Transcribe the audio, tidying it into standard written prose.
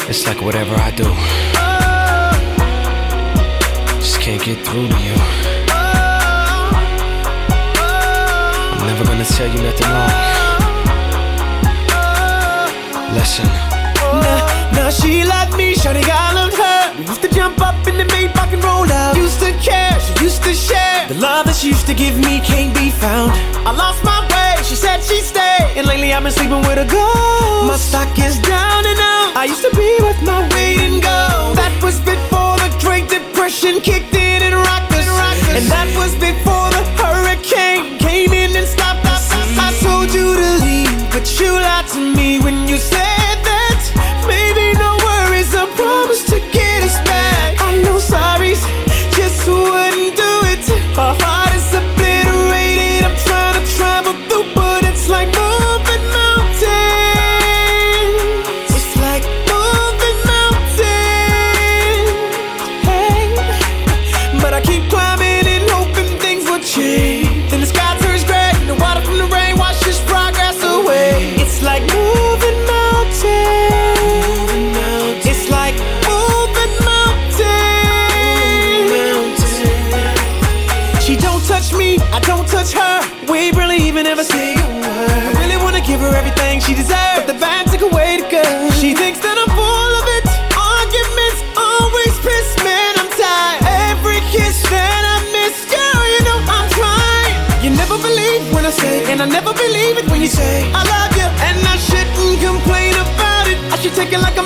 It's like whatever I do, just can't get through to you. I'm never gonna tell you nothing wrong. Listen. Now she like me, shawty, I loved her. We used to jump up in the Maybach and roll out. Used to care, she used to share. The love that she used to give me can't be found. I lost my way, she said she'd stay. And lately I've been sleeping with a ghost. My stock is down and out. I used to be with my weight and go. That was before the Great Depression kicked in and rocked us. And that was before the hurricane came in and stopped us. I told you to leave, but you lied to me when you said that. Maybe no worries, I promise to get us back. I know sorries just wouldn't do it. Our heart is obliterated. I'm trying to travel through, but it's like moving mountains. It's like moving mountains. Hey, but I keep climbing and hoping things will change. Then the sky turns gray, the water from the rain washes progress away. It's like moving mountains. It's like moving mountains. She don't touch me, I don't touch her. We barely even ever say a word. I really wanna give her everything she deserves, but the vibe took away the girl. She thinks that I'm full of it. Arguments always piss, man, I'm tired. Every kiss that I miss, girl, you know I'm trying. You never believe when I say, and I never believe it when you say I love you, and I shouldn't complain about it. I should take it like